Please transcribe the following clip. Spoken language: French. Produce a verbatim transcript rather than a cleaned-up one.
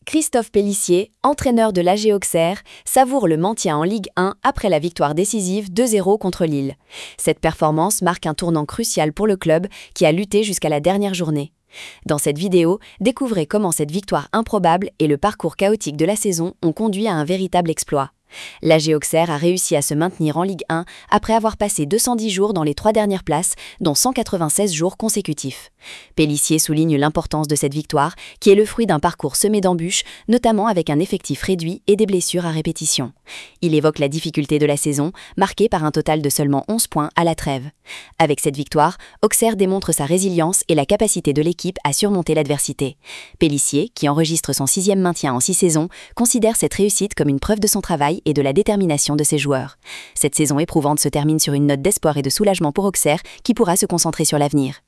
Christophe Pélissier, entraîneur de l'A G Auxerre, savoure le maintien en Ligue un après la victoire décisive deux zéro contre Lille. Cette performance marque un tournant crucial pour le club qui a lutté jusqu'à la dernière journée. Dans cette vidéo, découvrez comment cette victoire improbable et le parcours chaotique de la saison ont conduit à un véritable exploit. L'A G Auxerre a réussi à se maintenir en Ligue un après avoir passé deux cent dix jours dans les trois dernières places, dont cent quatre-vingt-seize jours consécutifs. Pélissier souligne l'importance de cette victoire, qui est le fruit d'un parcours semé d'embûches, notamment avec un effectif réduit et des blessures à répétition. Il évoque la difficulté de la saison, marquée par un total de seulement onze points à la trêve. Avec cette victoire, Auxerre démontre sa résilience et la capacité de l'équipe à surmonter l'adversité. Pélissier, qui enregistre son sixième maintien en six saisons, considère cette réussite comme une preuve de son travail et de la détermination de ses joueurs. Cette saison éprouvante se termine sur une note d'espoir et de soulagement pour Auxerre, qui pourra se concentrer sur l'avenir.